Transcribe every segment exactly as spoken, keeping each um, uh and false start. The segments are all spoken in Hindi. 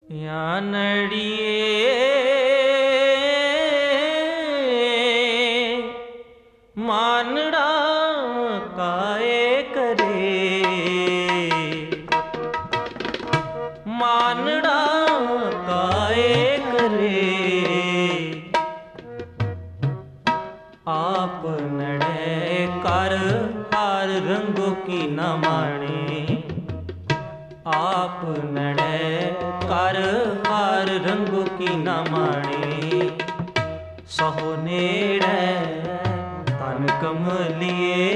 यानड़िए मानड़ा काए करे, मानड़ा काए करे। आप नड़े कर हार रंगों की न माने, आप नड़े कर हार रंगों की न माने। सहो नेड़े तन कमलिए,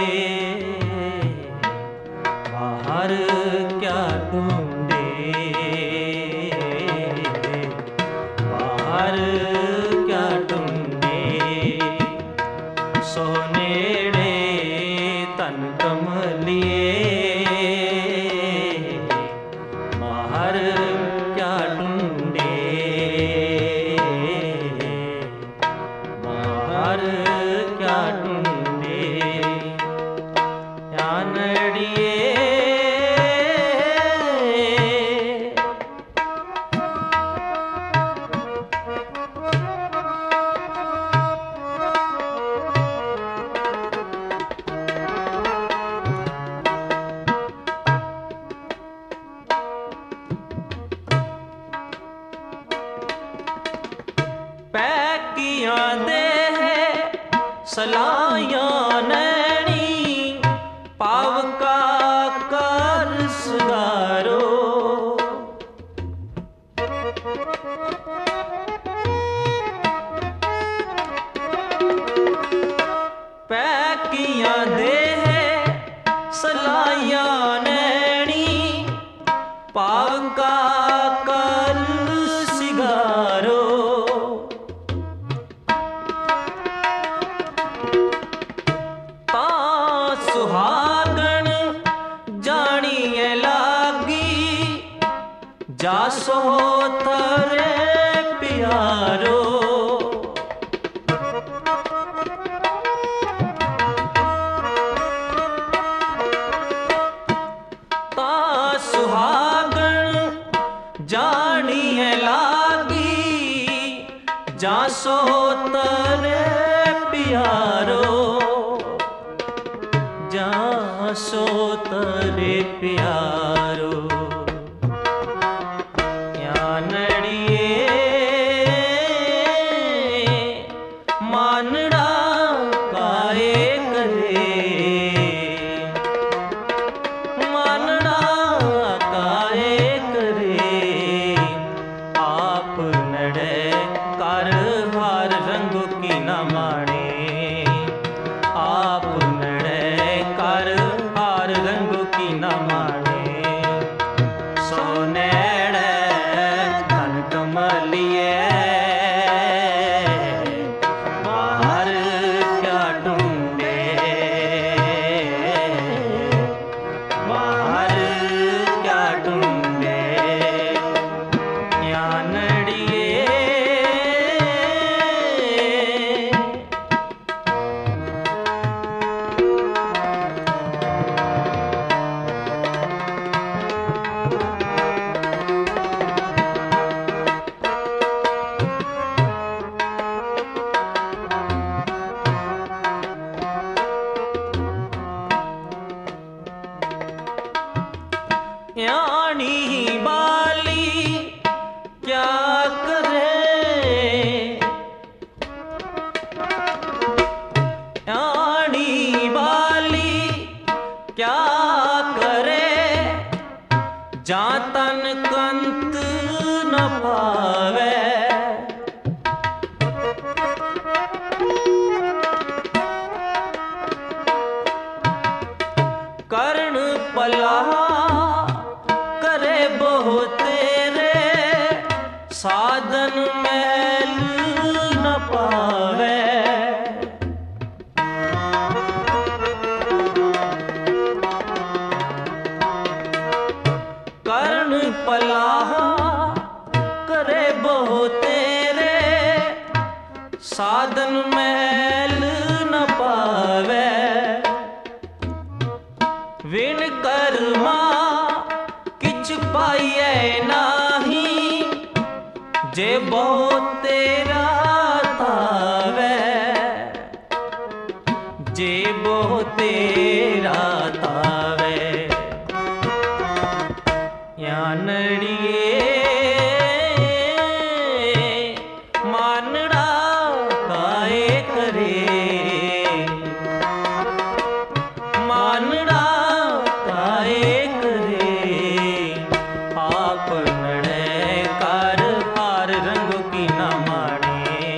बाहर क्या ढूंढे, बाहर क्या ढूंढे। सहो नेड़े तन कमलिए, बाहर क्या ढूंढे, बाहर क्या ढूंढे। यानड़िए पैकियां दे है सलाइयां नैनी, पावका कर सुधारो। पैकियां दे है सलाइयां नैनी, पावका कर सिगारो। सुहागन जानिए लागी, जासो तरे प्यारो। ता सुहागन जानिए लागी, जासो तरे प्यारो। जासो तरे प्यारो। यानड़िए मानड़ा काए करे, मानड़ा काए करे। आप नड़े कर हार रंगों की न माने, आप नड़े कर हार रंगों की न माने। सो नेड़े तन कमलिए, बाहर क्या ढूंढे, बाहर क्या ढूंढे। यानड़िए यानी बाली क्या करे, यानी बाली क्या करे। जा तन कंत न पावे, कर्ण पलाह करे बहु तेरे, साधन मैल न पावे। कर्ण पलाह करे बहु तेरे, साधन मैल न पावे। विण कर्मा किछ पाइए नाही, जे बहु तेरा तावे, जे बहु तेरा तावे, यानड़िए मानड़ा काए करे, मानड़ा काए करे, आपनड़े कार हार रंग की न माणे,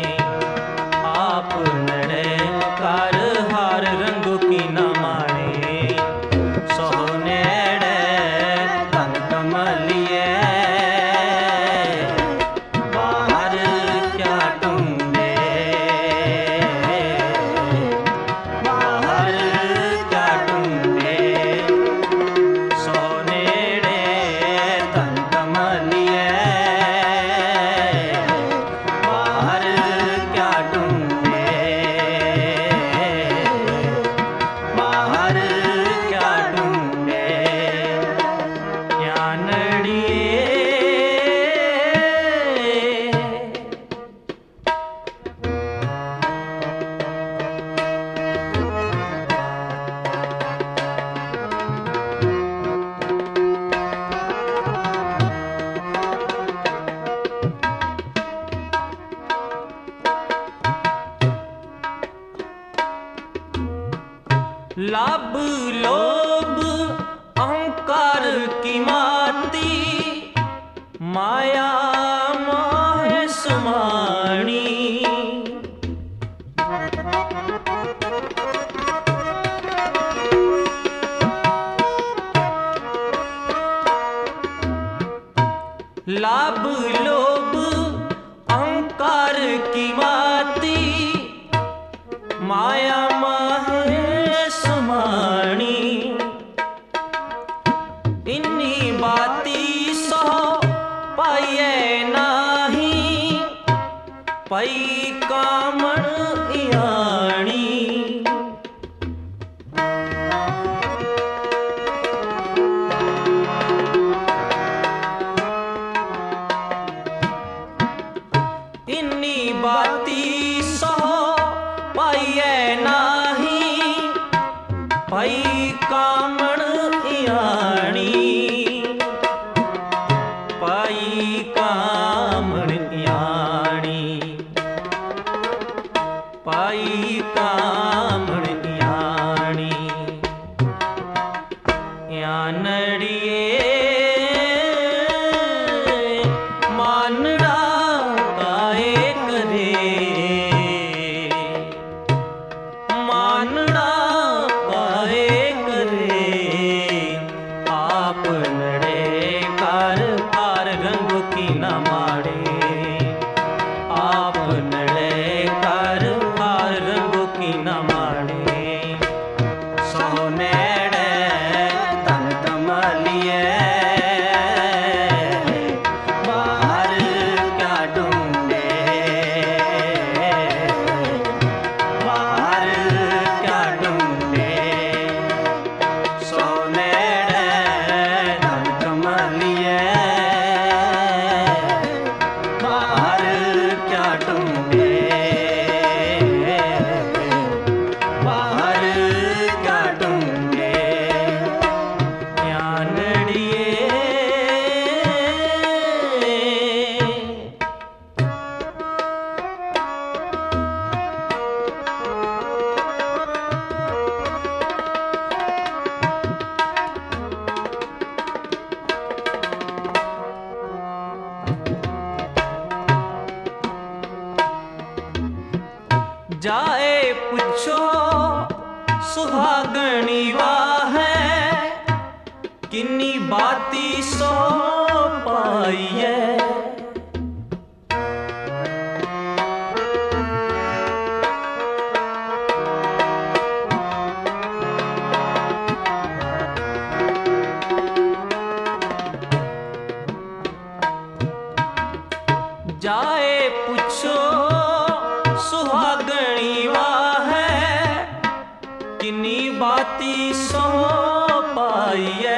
आपनड़े कार हार रंग की न माणे, सोनेड़े तन कमलिए बाहर क्या टूंडे, बाहर क्या टूंडे, सोनेड़े तन कमलिए बाहर क्या टूंडे, बाहर क्या टूंडे, यानड़िए लाभ लोभ अहंकार की माती, माया मोह सुमानी, लाभ लोभ अहंकार की माती, माया मोह सुमानी, इन्नी बाती सो पाइए नाही, पई कामण इयाणी, इन्नी बाती सो पाइए नाही, पई कामण इयाणी, पई कामण इयाणी, पई कामण इयाणी, यानड़िए मानड़ा काए करे, मानड़ा काए करे, आपनड़े कार हार रंग की न माड़े, आपनड़े कार हार रंग की न माड़े, सोनेड़े तन कमलिए बाहर क्या ढूंढे, बाहर क्या ढूंढे, सोनेड़े तन कमलिए बाहर क्या ढूंढे, बाहर क्या ढूंढे, यानड़िए जाए पूछो सुहागणी वाह है, किन्नी बाती सो पाइए, जाए पूछो सुहागणी वाह है, किन्नी बाती सो पाइए,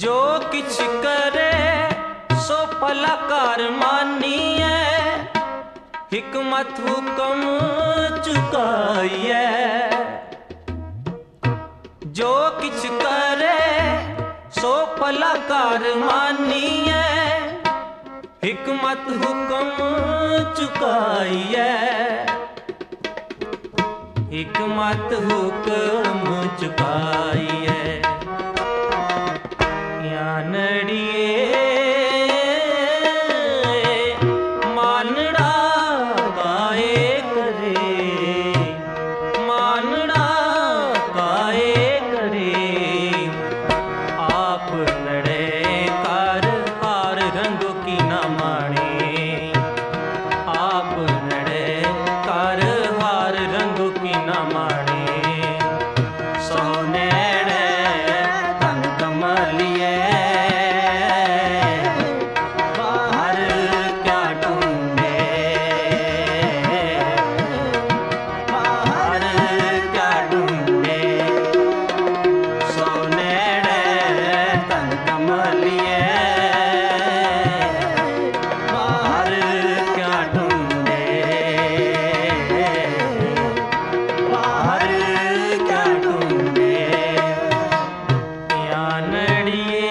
जो किछ करे सो भलाकार मानिए, हिकमत हुक्म चुकाइए। जो किछ करे सो भलाकार मानिए, हिकमत हुक्म चुकाइए। हिकमत हुक्म चुकाइए। यानड़िए मानड़ा काए करे, मानड़ा काए करे। आप लड़े कार हार रंग की न माणे, आप लड़े कार हार रंग की न माणे। सोने तन कमलिए बाहर क्या ढूंढे, बाहर क्या ढूंढे। सोने तन कमलिए बाहर क्या ढूंढे, बाहर क्या ढूंढे। यानड़िए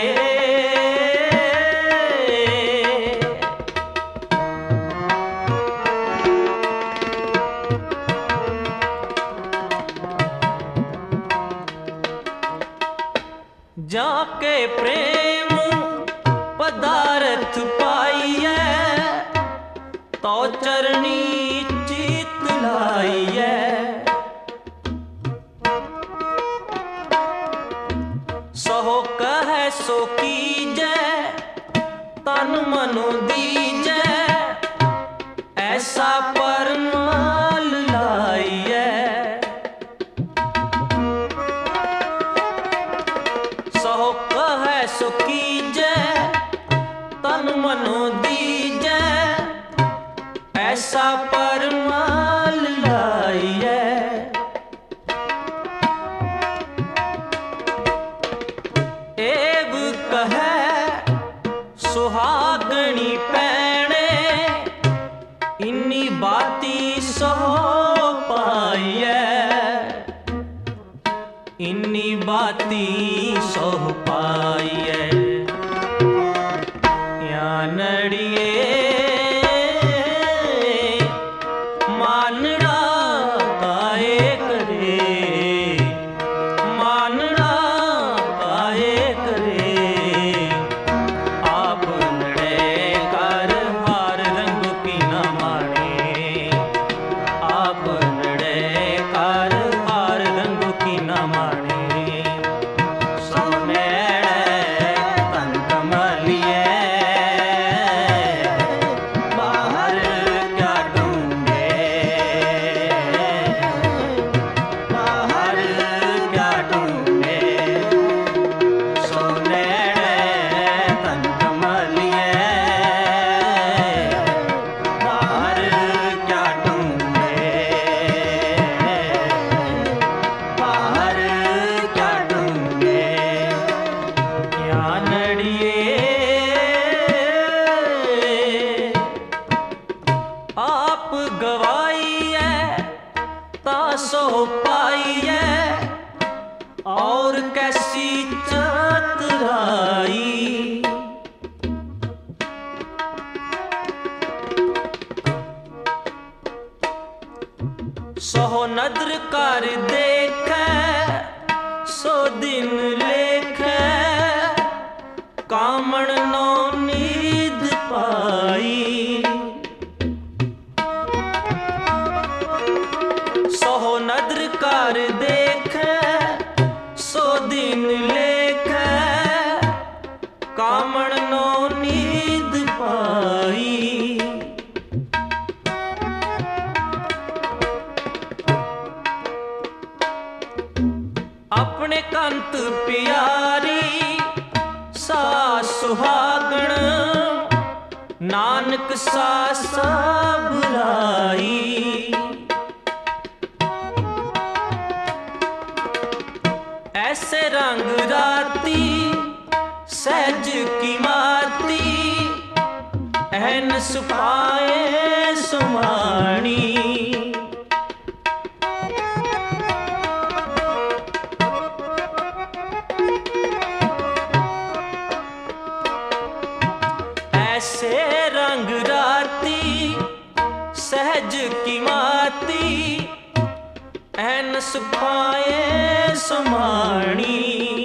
जाके प्रेम पदार्थ पाइए, तो चरनी चित लाइए। सहो कह सो कीजे, तन मनो दीजे। ऐसा परमाल लाइए। सहो कह सो कीजे, तन मनो दीजे। ऐसा परमाल लाइए। एब कहे सुहागणी पैणे, इन्नी बाती सो पाइए। इन्नी बाती सो पाइए। यानड़िए मानड़ा काए करे, मानड़ा काए करे। आप लड़े कार हार रंग की न माणे, आप लड़े कार हार रंग की न माणे। सोने तन कमलिए बाहर क्या ढूंढे, बाहर क्या ढूंढे। सोने तन कमलिए बाहर क्या ढूंढे, बाहर क्या ढूंढे। यानड़िए आप गवाइए तासो पाइए, और कैसी चतुराई। सो नदर कर देखे, सो दिन लेखे। कामण नो नींद पाई। सो नदर कर देखे, सो दिन लेखे। कामण नो नींद पाई। अपने कंत प्यारी सा सुहागण, नानक सा बुराई। ऐसे रंग राती सह ऐन सुपाए सुमाणी। ऐसे रंग राती सहज की माती, ऐन सुपाए सुमाणी।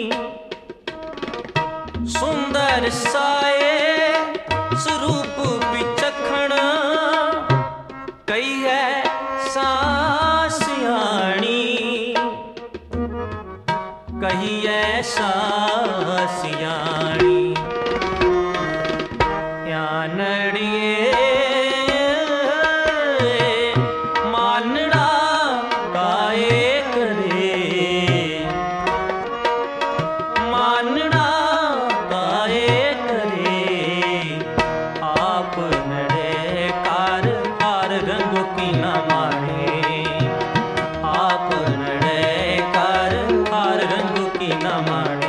सुंदर साए स्वरूप विचखण, कई है सासियाणी, कही है सासियाणी। यानड़िए मानड़ा काए करे, मानड़ा काए करे। आप नड़े कार हार रंगों की न माड़े, आप नड़े कार हार रंगों की न माड़े।